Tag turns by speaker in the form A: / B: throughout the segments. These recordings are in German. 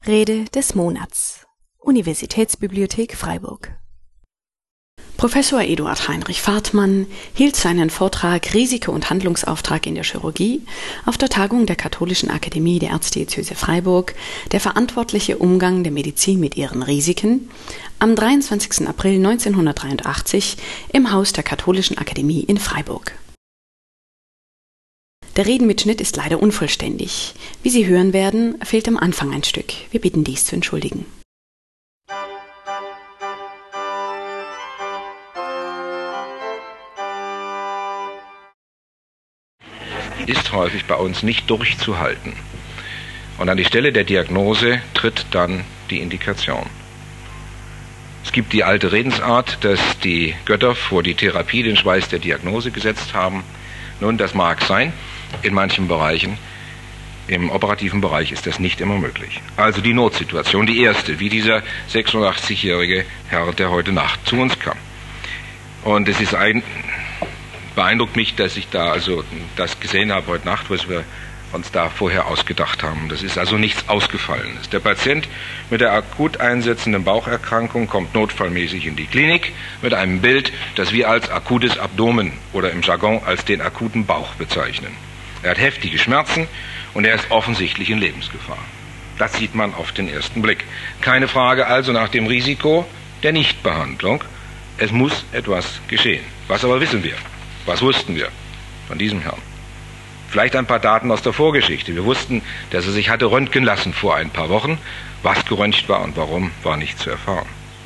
A: Rede des Monats. Universitätsbibliothek Freiburg. Professor Eduard Heinrich Vahrtmann hielt seinen Vortrag Risiko- und Handlungsauftrag in der Chirurgie auf der Tagung der Katholischen Akademie der Erzdiözese Freiburg, der verantwortliche Umgang der Medizin mit ihren Risiken, am 23. April 1983 im Haus der Katholischen Akademie in Freiburg. Der Redenmitschnitt ist leider unvollständig. Wie Sie hören werden, fehlt am Anfang ein Stück. Wir bitten dies zu entschuldigen.
B: Ist häufig bei uns nicht durchzuhalten. Und an die Stelle der Diagnose tritt dann die Indikation. Es gibt die alte Redensart, dass die Götter vor die Therapie den Schweiß der Diagnose gesetzt haben. Nun, das mag sein, in manchen Bereichen. Im operativen Bereich ist das nicht immer möglich. Also die Notsituation, die erste, wie dieser 86-jährige Herr, der heute Nacht zu uns kam. Und es ist beeindruckt mich, dass ich da also das gesehen habe heute Nacht, was wir uns da vorher ausgedacht haben. Das ist also nichts Ausgefallenes. Der Patient mit der akut einsetzenden Baucherkrankung kommt notfallmäßig in die Klinik mit einem Bild, das wir als akutes Abdomen oder im Jargon als den akuten Bauch bezeichnen. Er hat heftige Schmerzen und er ist offensichtlich in Lebensgefahr. Das sieht man auf den ersten Blick. Keine Frage also nach dem Risiko der Nichtbehandlung. Es muss etwas geschehen. Was aber wissen wir? Was wussten wir von diesem Herrn? Vielleicht ein paar Daten aus der Vorgeschichte. Wir wussten, dass er sich hatte röntgen lassen vor ein paar Wochen. Was geröntgt war und warum, war nicht zu erfahren.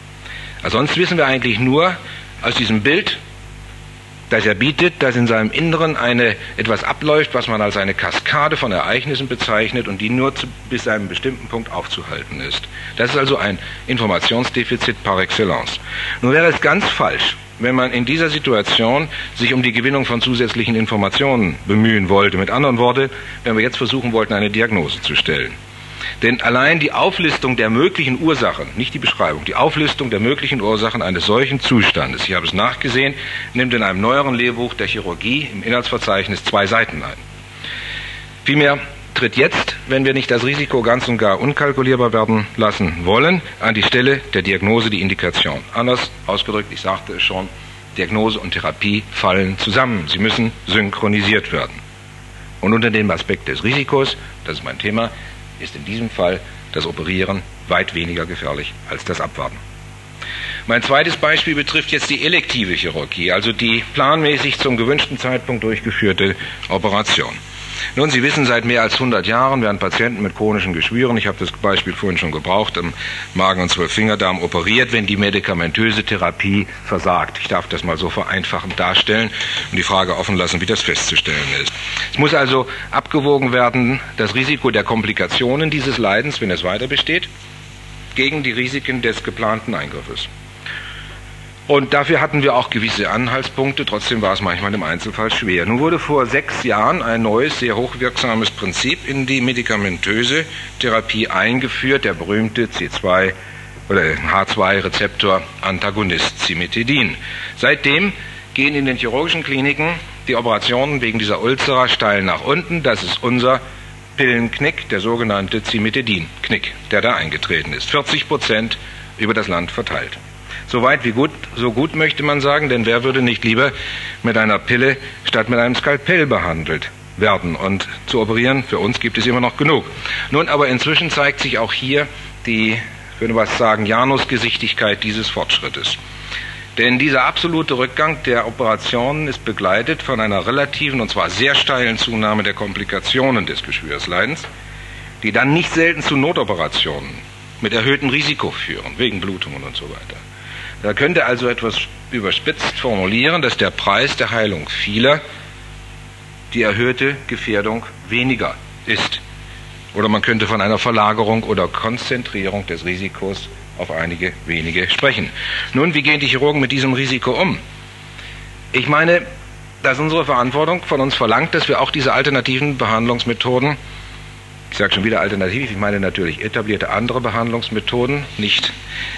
B: Sonst wissen wir eigentlich nur aus diesem Bild, dass er bietet, dass in seinem Inneren etwas abläuft, was man als eine Kaskade von Ereignissen bezeichnet und die nur bis zu einem bestimmten Punkt aufzuhalten ist. Das ist also ein Informationsdefizit par excellence. Nun wäre es ganz falsch, wenn man in dieser Situation sich um die Gewinnung von zusätzlichen Informationen bemühen wollte. Mit anderen Worten, wenn wir jetzt versuchen wollten, eine Diagnose zu stellen. Denn allein die Auflistung der möglichen Ursachen, nicht die Beschreibung, die Auflistung der möglichen Ursachen eines solchen Zustandes, ich habe es nachgesehen, nimmt in einem neueren Lehrbuch der Chirurgie im Inhaltsverzeichnis 2 Seiten ein. Vielmehr tritt jetzt, wenn wir nicht das Risiko ganz und gar unkalkulierbar werden lassen wollen, an die Stelle der Diagnose die Indikation. Anders ausgedrückt, ich sagte es schon, Diagnose und Therapie fallen zusammen. Sie müssen synchronisiert werden. Und unter dem Aspekt des Risikos, das ist mein Thema, ist in diesem Fall das Operieren weit weniger gefährlich als das Abwarten. Mein zweites Beispiel betrifft jetzt die elektive Chirurgie, also die planmäßig zum gewünschten Zeitpunkt durchgeführte Operation. Nun, Sie wissen, seit mehr als 100 Jahren werden Patienten mit chronischen Geschwüren, ich habe das Beispiel vorhin schon gebraucht, im Magen- und Zwölffingerdarm operiert, wenn die medikamentöse Therapie versagt. Ich darf das mal so vereinfachend darstellen und die Frage offen lassen, wie das festzustellen ist. Es muss also abgewogen werden, das Risiko der Komplikationen dieses Leidens, wenn es weiter besteht, gegen die Risiken des geplanten Eingriffes. Und dafür hatten wir auch gewisse Anhaltspunkte, trotzdem war es manchmal im Einzelfall schwer. Nun wurde vor 6 Jahren ein neues, sehr hochwirksames Prinzip in die medikamentöse Therapie eingeführt, der berühmte C2 oder H2-Rezeptor-Antagonist Cimetidin. Seitdem gehen in den chirurgischen Kliniken die Operationen wegen dieser Ulzera steil nach unten. Das ist unser Pillenknick, der sogenannte Cimetidin-Knick, der da eingetreten ist. 40% über das Land verteilt. So weit wie gut, so gut möchte man sagen, denn wer würde nicht lieber mit einer Pille statt mit einem Skalpell behandelt werden? Und zu operieren, für uns gibt es immer noch genug. Nun, aber inzwischen zeigt sich auch hier die, ich würde was sagen, Janusgesichtigkeit dieses Fortschrittes. Denn dieser absolute Rückgang der Operationen ist begleitet von einer relativen, und zwar sehr steilen Zunahme der Komplikationen des Geschwürsleidens, die dann nicht selten zu Notoperationen mit erhöhtem Risiko führen, wegen Blutungen und so weiter. Da könnte also etwas überspitzt formulieren, dass der Preis der Heilung vieler die erhöhte Gefährdung weniger ist. Oder man könnte von einer Verlagerung oder Konzentrierung des Risikos auf einige wenige sprechen. Nun, wie gehen die Chirurgen mit diesem Risiko um? Ich meine, dass unsere Verantwortung von uns verlangt, dass wir auch diese alternativen Behandlungsmethoden, ich sage schon wieder alternativ, ich meine natürlich etablierte andere Behandlungsmethoden, nicht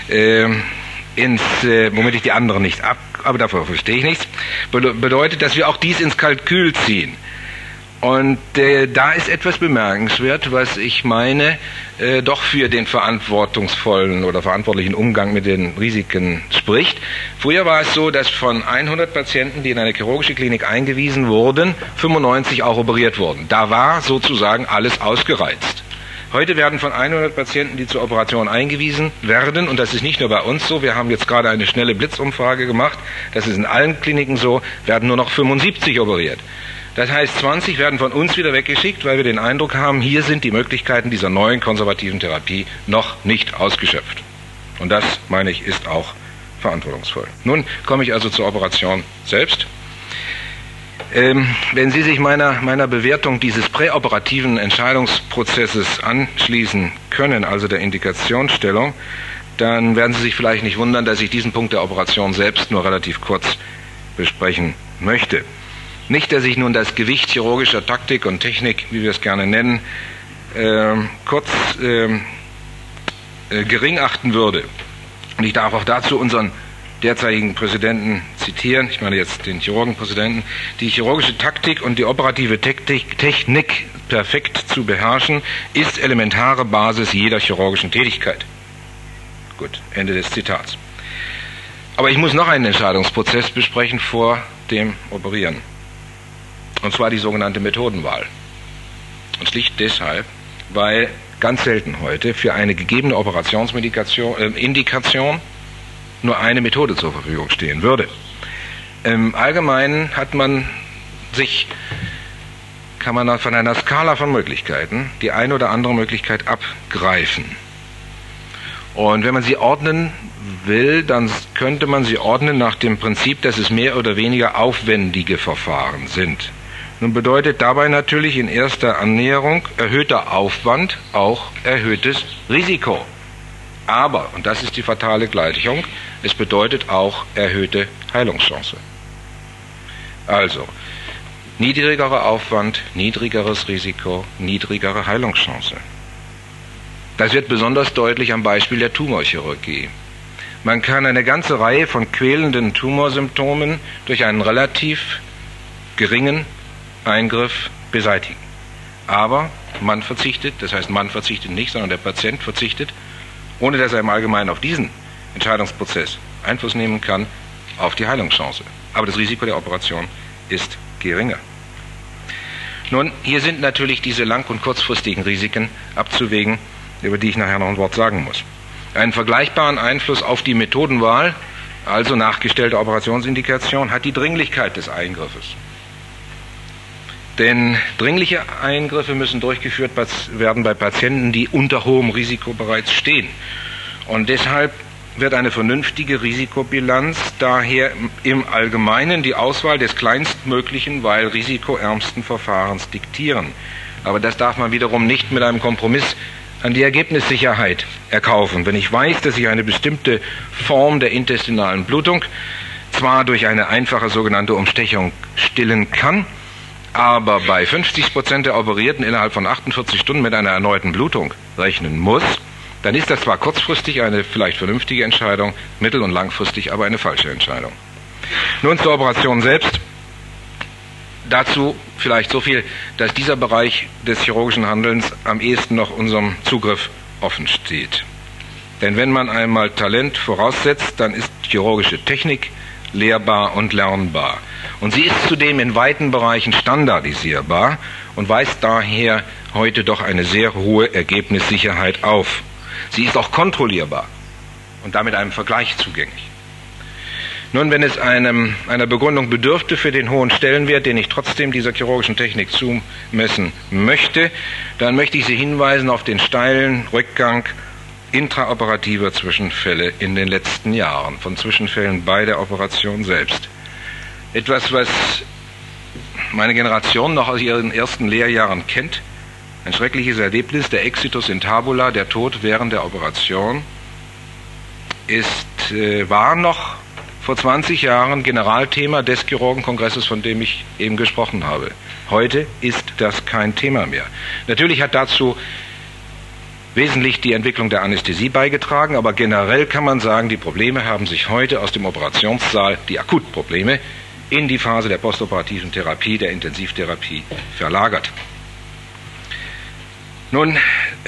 B: womit ich die anderen nicht aber davor verstehe ich nichts, bedeutet, dass wir auch dies ins Kalkül ziehen. Und da ist etwas bemerkenswert, was ich meine, doch für den verantwortungsvollen oder verantwortlichen Umgang mit den Risiken spricht. Früher war es so, dass von 100 Patienten, die in eine chirurgische Klinik eingewiesen wurden, 95 auch operiert wurden. Da war sozusagen alles ausgereizt. Heute werden von 100 Patienten, die zur Operation eingewiesen werden, und das ist nicht nur bei uns so, wir haben jetzt gerade eine schnelle Blitzumfrage gemacht, das ist in allen Kliniken so, werden nur noch 75 operiert. Das heißt, 20 werden von uns wieder weggeschickt, weil wir den Eindruck haben, hier sind die Möglichkeiten dieser neuen konservativen Therapie noch nicht ausgeschöpft. Und das, meine ich, ist auch verantwortungsvoll. Nun komme ich also zur Operation selbst. Wenn Sie sich meiner Bewertung dieses präoperativen Entscheidungsprozesses anschließen können, also der Indikationsstellung, dann werden Sie sich vielleicht nicht wundern, dass ich diesen Punkt der Operation selbst nur relativ kurz besprechen möchte. Nicht, dass ich nun das Gewicht chirurgischer Taktik und Technik, wie wir es gerne nennen, gering achten würde. Und ich darf auch dazu unseren derzeitigen Präsidenten zitieren, ich meine jetzt den Chirurgenpräsidenten: Die chirurgische Taktik und die operative Technik perfekt zu beherrschen, ist elementare Basis jeder chirurgischen Tätigkeit. Gut, Ende des Zitats. Aber ich muss noch einen Entscheidungsprozess besprechen vor dem Operieren. Und zwar die sogenannte Methodenwahl. Und schlicht deshalb, weil ganz selten heute für eine gegebene Indikation nur eine Methode zur Verfügung stehen würde. Im Allgemeinen kann man von einer Skala von Möglichkeiten die eine oder andere Möglichkeit abgreifen. Und wenn man sie ordnen will, dann könnte man sie ordnen nach dem Prinzip, dass es mehr oder weniger aufwendige Verfahren sind. Nun bedeutet dabei natürlich in erster Annäherung erhöhter Aufwand auch erhöhtes Risiko. Aber, und das ist die fatale Gleichung, es bedeutet auch erhöhte Heilungschance. Also, niedrigerer Aufwand, niedrigeres Risiko, niedrigere Heilungschance. Das wird besonders deutlich am Beispiel der Tumorchirurgie. Man kann eine ganze Reihe von quälenden Tumorsymptomen durch einen relativ geringen Eingriff beseitigen. Aber man verzichtet, das heißt man verzichtet nicht, sondern der Patient verzichtet, ohne dass er im Allgemeinen auf diesen Entscheidungsprozess Einfluss nehmen kann, auf die Heilungschance. Aber das Risiko der Operation ist geringer. Nun, hier sind natürlich diese lang- und kurzfristigen Risiken abzuwägen, über die ich nachher noch ein Wort sagen muss. Einen vergleichbaren Einfluss auf die Methodenwahl, also nachgestellte Operationsindikation, hat die Dringlichkeit des Eingriffes. Denn dringliche Eingriffe müssen durchgeführt werden bei Patienten, die unter hohem Risiko bereits stehen. Und deshalb wird eine vernünftige Risikobilanz daher im Allgemeinen die Auswahl des kleinstmöglichen, weil risikoärmsten Verfahrens diktieren. Aber das darf man wiederum nicht mit einem Kompromiss an die Ergebnissicherheit erkaufen. Wenn ich weiß, dass ich eine bestimmte Form der intestinalen Blutung zwar durch eine einfache sogenannte Umstechung stillen kann, aber bei 50% der Operierten innerhalb von 48 Stunden mit einer erneuten Blutung rechnen muss, dann ist das zwar kurzfristig eine vielleicht vernünftige Entscheidung, mittel- und langfristig aber eine falsche Entscheidung. Nun zur Operation selbst. Dazu vielleicht so viel, dass dieser Bereich des chirurgischen Handelns am ehesten noch unserem Zugriff offen steht. Denn wenn man einmal Talent voraussetzt, dann ist chirurgische Technik lehrbar und lernbar. Und sie ist zudem in weiten Bereichen standardisierbar und weist daher heute doch eine sehr hohe Ergebnissicherheit auf. Sie ist auch kontrollierbar und damit einem Vergleich zugänglich. Nun, wenn es einer Begründung bedürfte für den hohen Stellenwert, den ich trotzdem dieser chirurgischen Technik zumessen möchte, dann möchte ich Sie hinweisen auf den steilen Rückgang intraoperativer Zwischenfälle in den letzten Jahren, von Zwischenfällen bei der Operation selbst. Etwas, was meine Generation noch aus ihren ersten Lehrjahren kennt, ein schreckliches Erlebnis, der Exitus in tabula, der Tod während der Operation, war noch vor 20 Jahren Generalthema des Chirurgenkongresses, von dem ich eben gesprochen habe. Heute ist das kein Thema mehr. Natürlich hat dazu wesentlich die Entwicklung der Anästhesie beigetragen, aber generell kann man sagen, die Probleme haben sich heute aus dem Operationssaal, die Akutprobleme, in die Phase der postoperativen Therapie, der Intensivtherapie verlagert. Nun,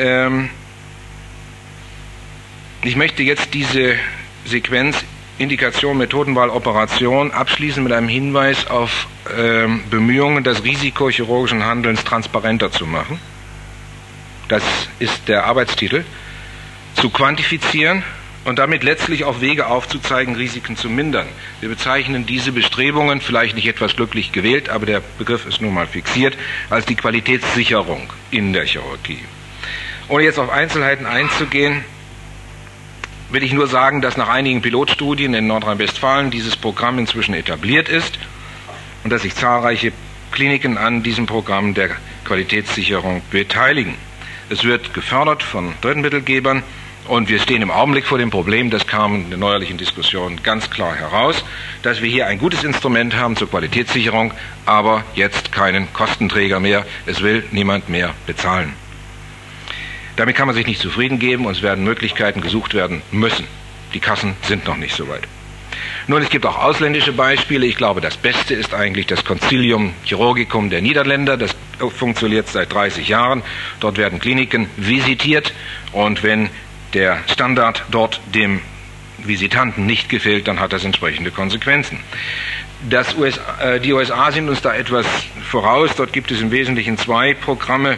B: ich möchte jetzt diese Sequenz Indikation, Methodenwahl, Operation abschließen mit einem Hinweis auf Bemühungen, das Risiko chirurgischen Handelns transparenter zu machen. Das ist der Arbeitstitel. Zu quantifizieren und damit letztlich auch Wege aufzuzeigen, Risiken zu mindern. Wir bezeichnen diese Bestrebungen, vielleicht nicht etwas glücklich gewählt, aber der Begriff ist nun mal fixiert, als die Qualitätssicherung in der Chirurgie. Ohne jetzt auf Einzelheiten einzugehen, will ich nur sagen, dass nach einigen Pilotstudien in Nordrhein-Westfalen dieses Programm inzwischen etabliert ist und dass sich zahlreiche Kliniken an diesem Programm der Qualitätssicherung beteiligen. Es wird gefördert von Drittmittelgebern und wir stehen im Augenblick vor dem Problem, das kam in der neuerlichen Diskussion ganz klar heraus, dass wir hier ein gutes Instrument haben zur Qualitätssicherung, aber jetzt keinen Kostenträger mehr. Es will niemand mehr bezahlen. Damit kann man sich nicht zufrieden geben und es werden Möglichkeiten gesucht werden müssen. Die Kassen sind noch nicht so weit. Nun, es gibt auch ausländische Beispiele. Ich glaube, das Beste ist eigentlich das Concilium Chirurgicum der Niederländer. Das funktioniert seit 30 Jahren. Dort werden Kliniken visitiert und wenn der Standard dort dem Visitanten nicht gefällt, dann hat das entsprechende Konsequenzen. Die USA sind uns da etwas voraus. Dort gibt es im Wesentlichen zwei Programme.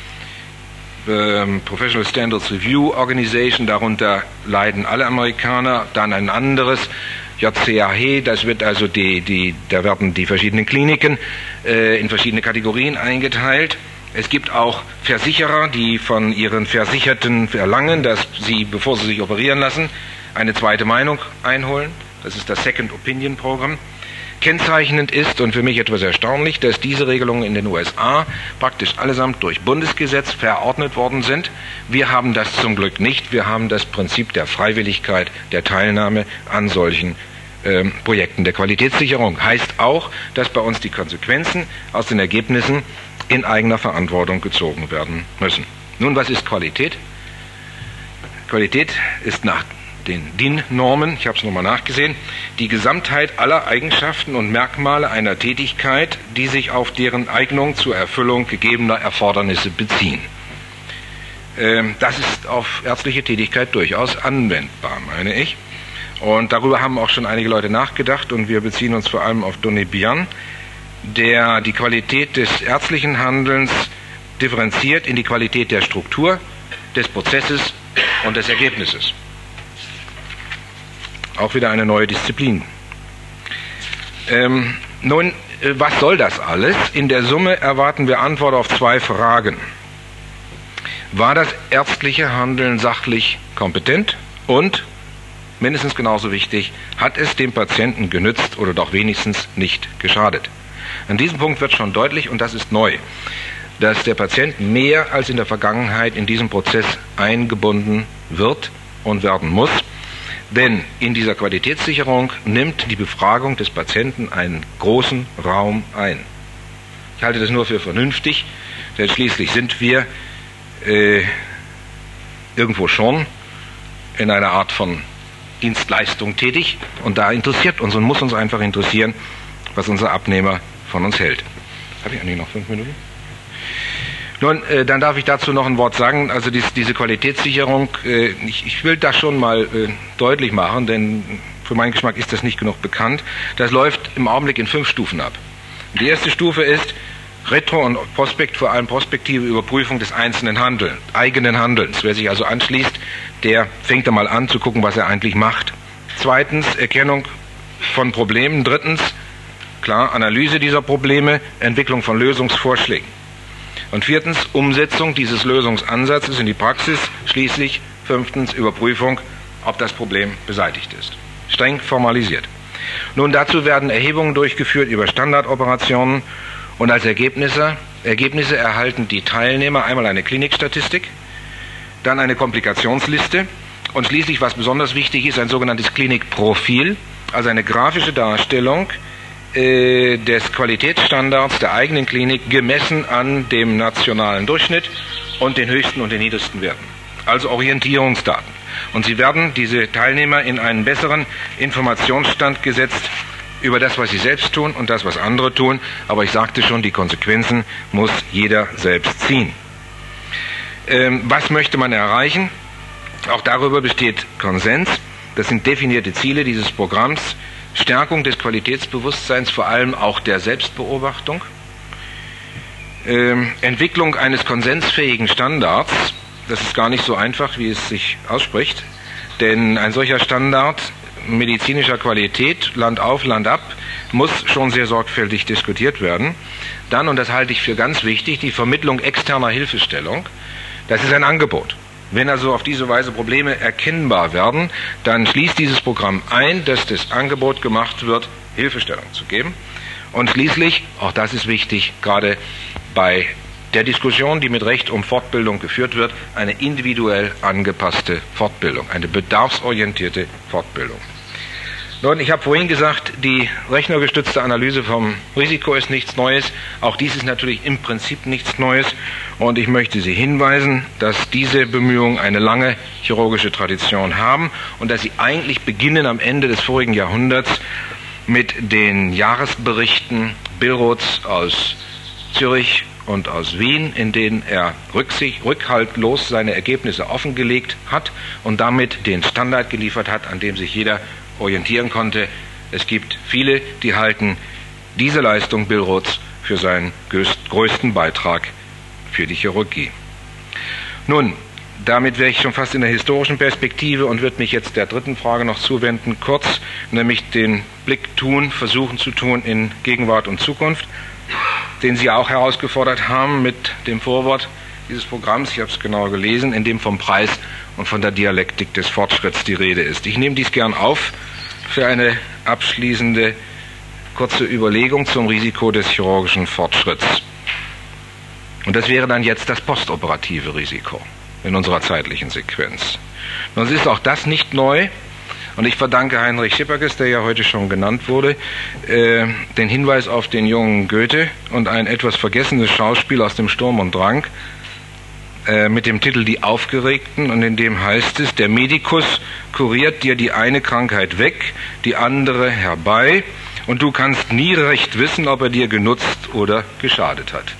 B: Professional Standards Review Organization, darunter leiden alle Amerikaner, dann ein anderes, JCAH, das wird also da werden die verschiedenen Kliniken in verschiedene Kategorien eingeteilt. Es gibt auch Versicherer, die von ihren Versicherten verlangen, dass sie, bevor sie sich operieren lassen, eine zweite Meinung einholen. Das ist das Second Opinion Programm. Kennzeichnend ist und für mich etwas erstaunlich, dass diese Regelungen in den USA praktisch allesamt durch Bundesgesetz verordnet worden sind. Wir haben das zum Glück nicht. Wir haben das Prinzip der Freiwilligkeit der Teilnahme an solchen Projekten der Qualitätssicherung. Heißt auch, dass bei uns die Konsequenzen aus den Ergebnissen in eigener Verantwortung gezogen werden müssen. Nun, was ist Qualität? Qualität ist nach den DIN-Normen, ich habe es nochmal nachgesehen, die Gesamtheit aller Eigenschaften und Merkmale einer Tätigkeit, die sich auf deren Eignung zur Erfüllung gegebener Erfordernisse beziehen. Das ist auf ärztliche Tätigkeit durchaus anwendbar, meine ich. Und darüber haben auch schon einige Leute nachgedacht und wir beziehen uns vor allem auf Donibian, der die Qualität des ärztlichen Handelns differenziert in die Qualität der Struktur, des Prozesses und des Ergebnisses. Auch wieder eine neue Disziplin. Nun, was soll das alles? In der Summe erwarten wir Antwort auf zwei Fragen. War das ärztliche Handeln sachlich kompetent? Und, mindestens genauso wichtig, hat es dem Patienten genützt oder doch wenigstens nicht geschadet? An diesem Punkt wird schon deutlich, und das ist neu, dass der Patient mehr als in der Vergangenheit in diesen Prozess eingebunden wird und werden muss. Denn in dieser Qualitätssicherung nimmt die Befragung des Patienten einen großen Raum ein. Ich halte das nur für vernünftig, denn schließlich sind wir irgendwo schon in einer Art von Dienstleistung tätig und da interessiert uns und muss uns einfach interessieren, was unser Abnehmer von uns hält. Habe ich eigentlich noch 5 Minuten? Nun, dann darf ich dazu noch ein Wort sagen. Also diese Qualitätssicherung, ich will das schon mal deutlich machen, denn für meinen Geschmack ist das nicht genug bekannt. Das läuft im Augenblick in 5 Stufen ab. Die erste Stufe ist Retro- und Prospekt, vor allem prospektive Überprüfung des einzelnen eigenen Handelns. Wer sich also anschließt, der fängt dann mal an zu gucken, was er eigentlich macht. Zweitens, Erkennung von Problemen. Drittens, klar, Analyse dieser Probleme, Entwicklung von Lösungsvorschlägen. Und viertens, Umsetzung dieses Lösungsansatzes in die Praxis. Schließlich, 5. Überprüfung, ob das Problem beseitigt ist. Streng formalisiert. Nun, dazu werden Erhebungen durchgeführt über Standardoperationen und als Ergebnisse erhalten die Teilnehmer einmal eine Klinikstatistik, dann eine Komplikationsliste und schließlich, was besonders wichtig ist, ein sogenanntes Klinikprofil, also eine grafische Darstellung des Qualitätsstandards der eigenen Klinik gemessen an dem nationalen Durchschnitt und den höchsten und den niedrigsten Werten. Also Orientierungsdaten. Und sie werden, diese Teilnehmer, in einen besseren Informationsstand gesetzt, über das, was sie selbst tun und das, was andere tun. Aber ich sagte schon, die Konsequenzen muss jeder selbst ziehen. Was möchte man erreichen? Auch darüber besteht Konsens. Das sind definierte Ziele dieses Programms. Stärkung des Qualitätsbewusstseins, vor allem auch der Selbstbeobachtung. Entwicklung eines konsensfähigen Standards. Das ist gar nicht so einfach, wie es sich ausspricht. Denn ein solcher Standard medizinischer Qualität, Land auf, Land ab, muss schon sehr sorgfältig diskutiert werden. Dann, und das halte ich für ganz wichtig, die Vermittlung externer Hilfestellung. Das ist ein Angebot. Wenn also auf diese Weise Probleme erkennbar werden, dann schließt dieses Programm ein, dass das Angebot gemacht wird, Hilfestellung zu geben. Und schließlich, auch das ist wichtig, gerade bei der Diskussion, die mit Recht um Fortbildung geführt wird, eine individuell angepasste Fortbildung, eine bedarfsorientierte Fortbildung. Nun, ich habe vorhin gesagt, die rechnergestützte Analyse vom Risiko ist nichts Neues. Auch dies ist natürlich im Prinzip nichts Neues. Und ich möchte Sie hinweisen, dass diese Bemühungen eine lange chirurgische Tradition haben und dass sie eigentlich beginnen am Ende des vorigen Jahrhunderts mit den Jahresberichten Billroths aus Zürich und aus Wien, in denen er rückhaltlos seine Ergebnisse offengelegt hat und damit den Standard geliefert hat, an dem sich jeder orientieren konnte. Es gibt viele, die halten diese Leistung Billroths für seinen größten Beitrag für die Chirurgie. Nun, damit wäre ich schon fast in der historischen Perspektive und würde mich jetzt der dritten Frage noch zuwenden, kurz, nämlich den Blick versuchen zu tun in Gegenwart und Zukunft, den Sie auch herausgefordert haben mit dem Vorwort dieses Programms, ich habe es genau gelesen, in dem vom Preis und von der Dialektik des Fortschritts die Rede ist. Ich nehme dies gern auf für eine abschließende kurze Überlegung zum Risiko des chirurgischen Fortschritts. Und das wäre dann jetzt das postoperative Risiko in unserer zeitlichen Sequenz. Nun ist auch das nicht neu. Und ich verdanke Heinrich Schipperkes, der ja heute schon genannt wurde, den Hinweis auf den jungen Goethe und ein etwas vergessenes Schauspiel aus dem Sturm und Drang mit dem Titel Die Aufgeregten, und in dem heißt es, der Medikus kuriert dir die eine Krankheit weg, die andere herbei, und du kannst nie recht wissen, ob er dir genutzt oder geschadet hat.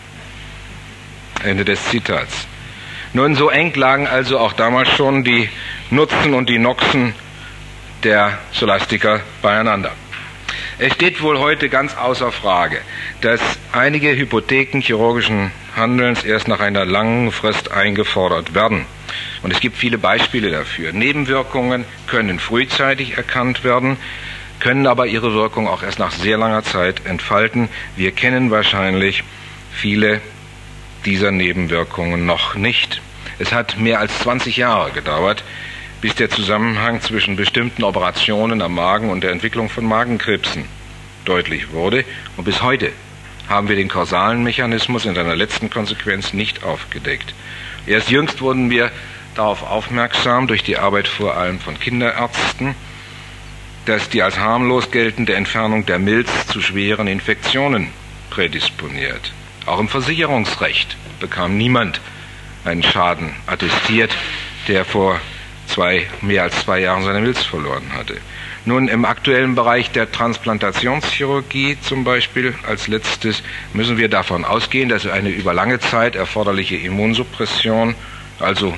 B: Ende des Zitats. Nun, so eng lagen also auch damals schon die Nutzen und die Noxen der Scholastiker beieinander. Es steht wohl heute ganz außer Frage, dass einige Hypotheken chirurgischen Handelns erst nach einer langen Frist eingefordert werden. Und es gibt viele Beispiele dafür. Nebenwirkungen können frühzeitig erkannt werden, können aber ihre Wirkung auch erst nach sehr langer Zeit entfalten. Wir kennen wahrscheinlich viele dieser Nebenwirkungen noch nicht. Es hat mehr als 20 Jahre gedauert, bis der Zusammenhang zwischen bestimmten Operationen am Magen und der Entwicklung von Magenkrebsen deutlich wurde. Und bis heute haben wir den kausalen Mechanismus in seiner letzten Konsequenz nicht aufgedeckt. Erst jüngst wurden wir darauf aufmerksam, durch die Arbeit vor allem von Kinderärzten, dass die als harmlos geltende Entfernung der Milz zu schweren Infektionen prädisponiert. Auch im Versicherungsrecht bekam niemand einen Schaden attestiert, der vor mehr als 2 Jahren seine Milz verloren hatte. Nun, im aktuellen Bereich der Transplantationschirurgie zum Beispiel als letztes müssen wir davon ausgehen, dass eine über lange Zeit erforderliche Immunsuppression, also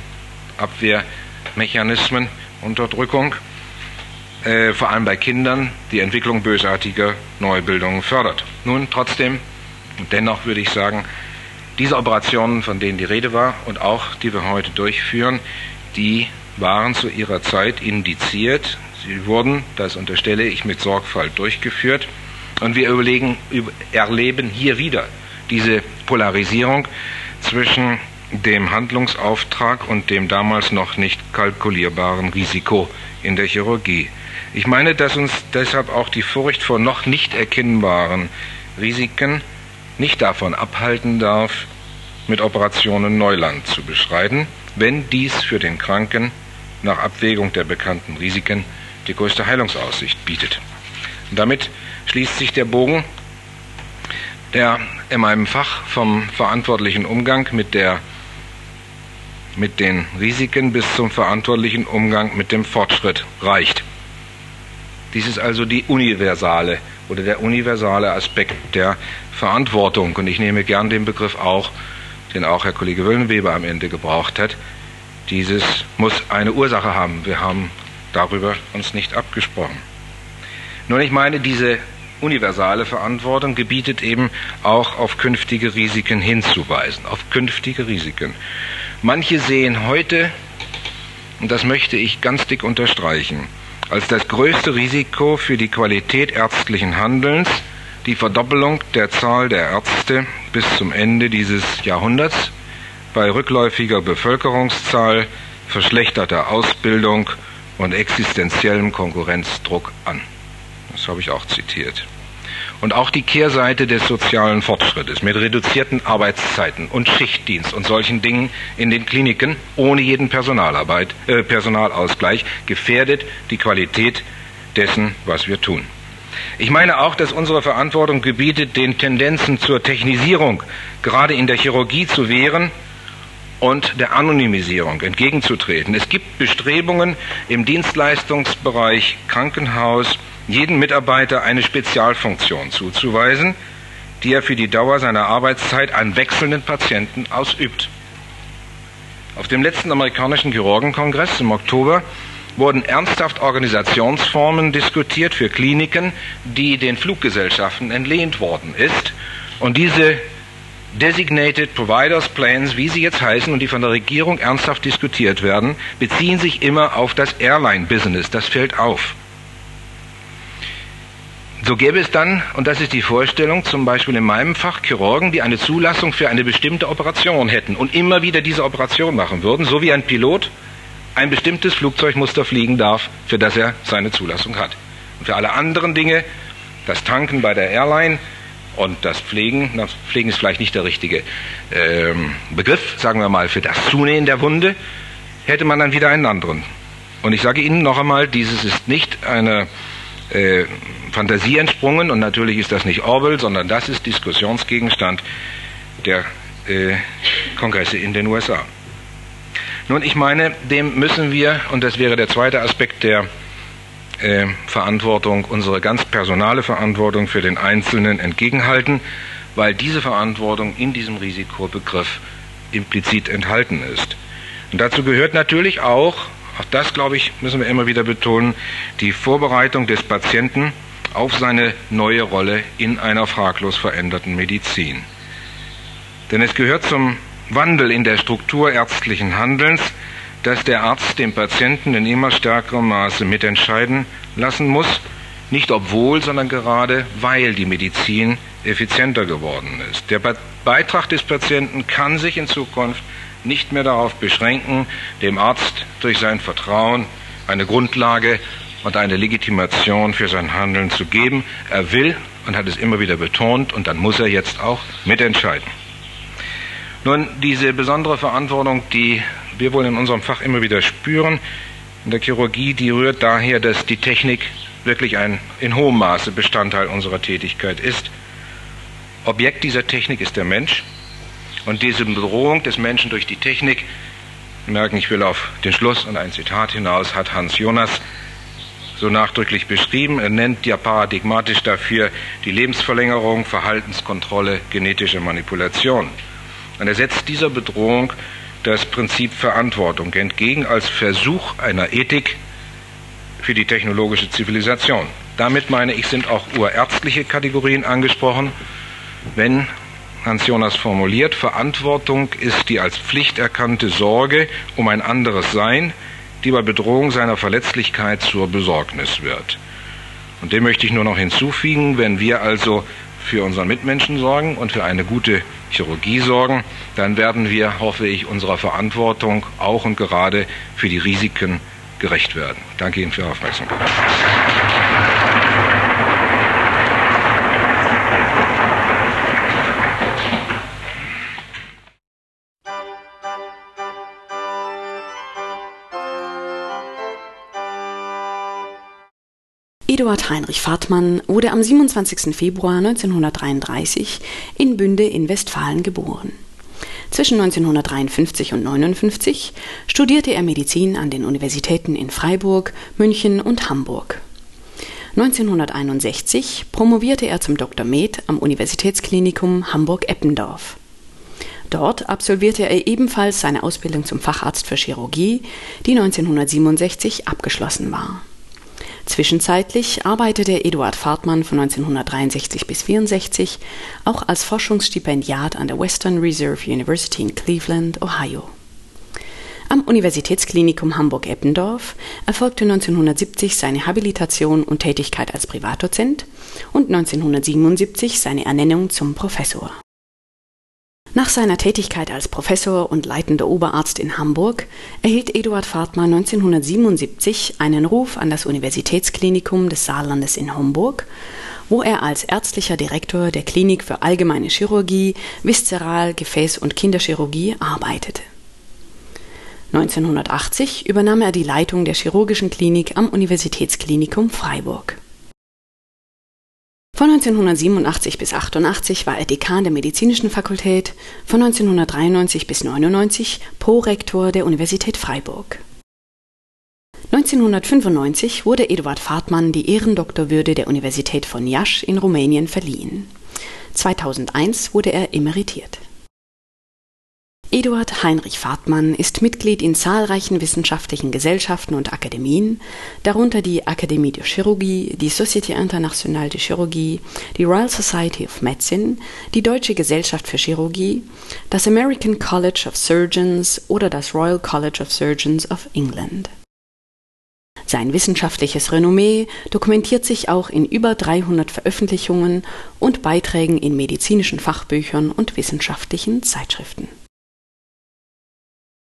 B: Abwehrmechanismen, Unterdrückung, vor allem bei Kindern, die Entwicklung bösartiger Neubildungen fördert. Nun, trotzdem, und dennoch würde ich sagen, diese Operationen, von denen die Rede war und auch die wir heute durchführen, die waren zu ihrer Zeit indiziert. Sie wurden, das unterstelle ich, mit Sorgfalt durchgeführt. Und wir erleben hier wieder diese Polarisierung zwischen dem Handlungsauftrag und dem damals noch nicht kalkulierbaren Risiko in der Chirurgie. Ich meine, dass uns deshalb auch die Furcht vor noch nicht erkennbaren Risiken nicht davon abhalten darf, mit Operationen Neuland zu beschreiten, wenn dies für den Kranken nach Abwägung der bekannten Risiken die größte Heilungsaussicht bietet. Und damit schließt sich der Bogen, der in meinem Fach vom verantwortlichen Umgang mit den Risiken bis zum verantwortlichen Umgang mit dem Fortschritt reicht. Dies ist also die universale oder der universale Aspekt der Verantwortung. Und ich nehme gern den Begriff auch, den auch Herr Kollege Wöllenweber am Ende gebraucht hat. Dieses muss eine Ursache haben. Wir haben darüber uns nicht abgesprochen. Nun, ich meine, diese universale Verantwortung gebietet eben auch auf künftige Risiken hinzuweisen, auf künftige Risiken. Manche sehen heute, und das möchte ich ganz dick unterstreichen, als das größte Risiko für die Qualität ärztlichen Handelns die Verdoppelung der Zahl der Ärzte bis zum Ende dieses Jahrhunderts bei rückläufiger Bevölkerungszahl, verschlechterter Ausbildung und existenziellem Konkurrenzdruck an. Das habe ich auch zitiert. Und auch die Kehrseite des sozialen Fortschrittes mit reduzierten Arbeitszeiten und Schichtdienst und solchen Dingen in den Kliniken ohne jeden Personalausgleich gefährdet die Qualität dessen, was wir tun. Ich meine auch, dass unsere Verantwortung gebietet, den Tendenzen zur Technisierung gerade in der Chirurgie zu wehren und der Anonymisierung entgegenzutreten. Es gibt Bestrebungen im Dienstleistungsbereich Krankenhaus, jedem Mitarbeiter eine Spezialfunktion zuzuweisen, die er für die Dauer seiner Arbeitszeit an wechselnden Patienten ausübt. Auf dem letzten amerikanischen Chirurgenkongress im Oktober wurden ernsthaft Organisationsformen diskutiert für Kliniken, die den Fluggesellschaften entlehnt worden ist. Und diese Designated Providers Plans, wie sie jetzt heißen und die von der Regierung ernsthaft diskutiert werden, beziehen sich immer auf das Airline-Business. Das fällt auf. So gäbe es dann, und das ist die Vorstellung, zum Beispiel in meinem Fach Chirurgen, die eine Zulassung für eine bestimmte Operation hätten und immer wieder diese Operation machen würden, so wie ein Pilot ein bestimmtes Flugzeugmuster fliegen darf, für das er seine Zulassung hat. Und für alle anderen Dinge, das Tanken bei der Airline und das Pflegen ist vielleicht nicht der richtige Begriff, sagen wir mal, für das Zunähen der Wunde, hätte man dann wieder einen anderen. Und ich sage Ihnen noch einmal, dieses ist nicht eine Fantasie entsprungen und natürlich ist das nicht Orwell, sondern das ist Diskussionsgegenstand der Kongresse in den USA. Nun, ich meine, dem müssen wir, und das wäre der zweite Aspekt der Verantwortung, unsere ganz personale Verantwortung für den Einzelnen entgegenhalten, weil diese Verantwortung in diesem Risikobegriff implizit enthalten ist. Und dazu gehört natürlich auch das, glaube ich, müssen wir immer wieder betonen, die Vorbereitung des Patienten auf seine neue Rolle in einer fraglos veränderten Medizin. Denn es gehört zum Wandel in der Struktur ärztlichen Handelns, dass der Arzt den Patienten in immer stärkerem Maße mitentscheiden lassen muss, nicht obwohl, sondern gerade weil die Medizin effizienter geworden ist. Der Beitrag des Patienten kann sich in Zukunft nicht mehr darauf beschränken, dem Arzt durch sein Vertrauen eine Grundlage und eine Legitimation für sein Handeln zu geben. Er will und hat es immer wieder betont und dann muss er jetzt auch mitentscheiden. Nun, diese besondere Verantwortung, die wir wohl in unserem Fach immer wieder spüren, in der Chirurgie, die rührt daher, dass die Technik wirklich ein in hohem Maße Bestandteil unserer Tätigkeit ist. Objekt dieser Technik ist der Mensch. Und diese Bedrohung des Menschen durch die Technik, Sie merken, ich will auf den Schluss und ein Zitat hinaus, hat Hans Jonas so nachdrücklich beschrieben. Er nennt ja paradigmatisch dafür die Lebensverlängerung, Verhaltenskontrolle, genetische Manipulation. Und er setzt dieser Bedrohung das Prinzip Verantwortung entgegen als Versuch einer Ethik für die technologische Zivilisation. Damit meine ich, sind auch urärztliche Kategorien angesprochen, wenn Hans Jonas formuliert, Verantwortung ist die als Pflicht erkannte Sorge um ein anderes Sein, die bei Bedrohung seiner Verletzlichkeit zur Besorgnis wird. Und dem möchte ich nur noch hinzufügen, wenn wir also für unseren Mitmenschen sorgen und für eine gute Chirurgie sorgen, dann werden wir, hoffe ich, unserer Verantwortung auch und gerade für die Risiken gerecht werden. Danke Ihnen für Ihre Aufmerksamkeit.
A: Eduard Heinrich Vahtmann wurde am 27. Februar 1933 in Bünde in Westfalen geboren. Zwischen 1953 und 1959 studierte er Medizin an den Universitäten in Freiburg, München und Hamburg. 1961 promovierte er zum Dr. med. Am Universitätsklinikum Hamburg-Eppendorf. Dort absolvierte er ebenfalls seine Ausbildung zum Facharzt für Chirurgie, die 1967 abgeschlossen war. Zwischenzeitlich arbeitete Eduard Fartmann von 1963 bis 1964 auch als Forschungsstipendiat an der Western Reserve University in Cleveland, Ohio. Am Universitätsklinikum Hamburg-Eppendorf erfolgte 1970 seine Habilitation und Tätigkeit als Privatdozent und 1977 seine Ernennung zum Professor. Nach seiner Tätigkeit als Professor und leitender Oberarzt in Hamburg erhielt Eduard Fartmann 1977 einen Ruf an das Universitätsklinikum des Saarlandes in Homburg, wo er als ärztlicher Direktor der Klinik für allgemeine Chirurgie, Viszeral-, Gefäß- und Kinderchirurgie arbeitete. 1980 übernahm er die Leitung der chirurgischen Klinik am Universitätsklinikum Freiburg. Von 1987 bis 1988 war er Dekan der Medizinischen Fakultät, von 1993 bis 1999 Prorektor der Universität Freiburg. 1995 wurde Eduard Fartmann die Ehrendoktorwürde der Universität von Iași in Rumänien verliehen. 2001 wurde er emeritiert. Eduard Heinrich Fartmann ist Mitglied in zahlreichen wissenschaftlichen Gesellschaften und Akademien, darunter die Académie de Chirurgie, die Société Internationale de Chirurgie, die Royal Society of Medicine, die Deutsche Gesellschaft für Chirurgie, das American College of Surgeons oder das Royal College of Surgeons of England. Sein wissenschaftliches Renommee dokumentiert sich auch in über 300 Veröffentlichungen und Beiträgen in medizinischen Fachbüchern und wissenschaftlichen Zeitschriften.